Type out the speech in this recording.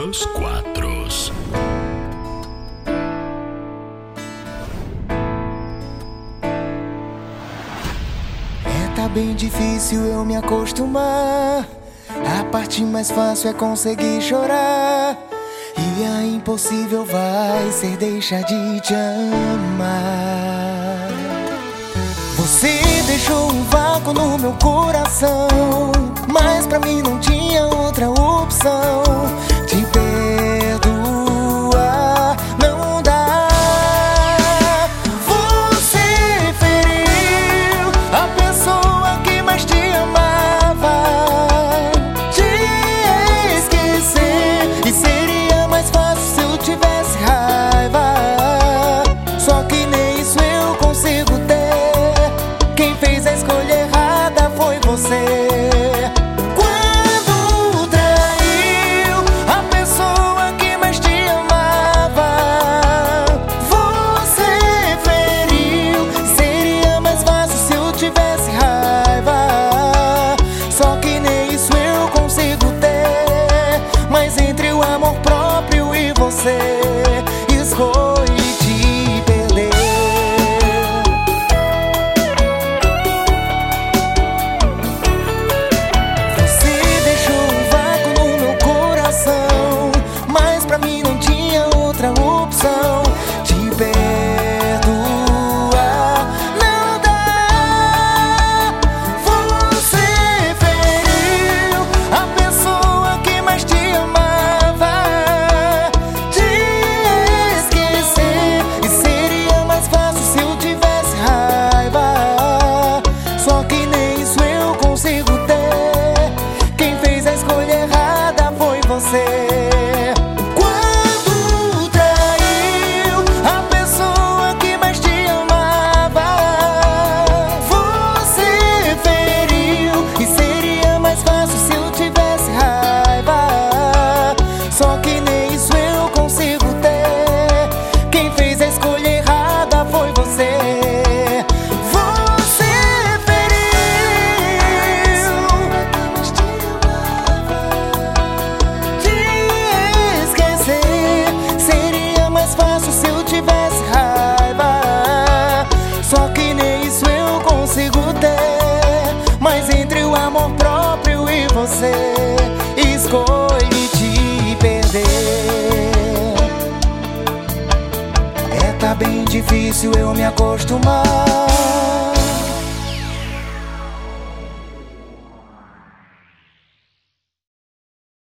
Los Cuatros. Tá bem difícil eu me acostumar. A parte mais fácil é conseguir chorar, e a impossível vai ser deixar de te amar. Você deixou um vácuo no meu coração, mas pra mim não tinha outra opção. Te perdoar não dá. Você feriu a pessoa que mais te amava. Te esquecer, e seria mais fácil se eu tivesse raiva. Só que nem isso eu consigo ter. Quem fez a escolha errada foi você. Escolhi te perder. Você deixou um vácuo no meu coração, mas pra mim não tinha outra opção. Te perdoar não dá. Você feriu a pessoa que mais te amava. Quando traiu a pessoa que mais te amava, você feriu, e seria mais fácil se eu tivesse raiva. Só que nem isso eu consigo ter. Quem fez a escolha errada foi você. Mas entre o amor próprio e você, escolhi te perder. Tá bem difícil eu me acostumar.